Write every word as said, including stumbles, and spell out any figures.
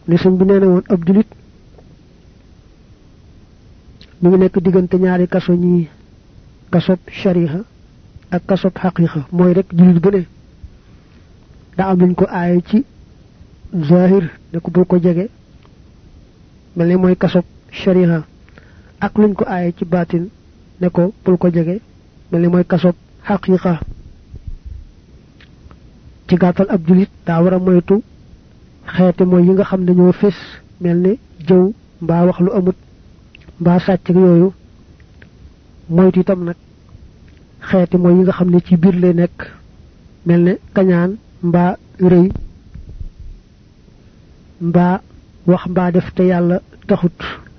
li señ bi neena won ab julit mi ngi nek digënté ñaari kasso ñi kasso shariha ak kasso haqiqa moy rek julit bu ne da am luñ ko ay ci zahir ne ko bu ko jégué melni moy kasso shariha ak luñ ko ay ci batin ne ko bul ko jégué melni moy kasso haqiqa ci gatal ab julit da wara moytu xéeti moy yi nga xam ne ñoo fess melni jëw mba wax lu amut mba sacc ak yoyu moytu itam nak xéeti moy yi nga xam ne ci bir lay nek melni kañaan mba reuy mba wax mba def te yalla taxut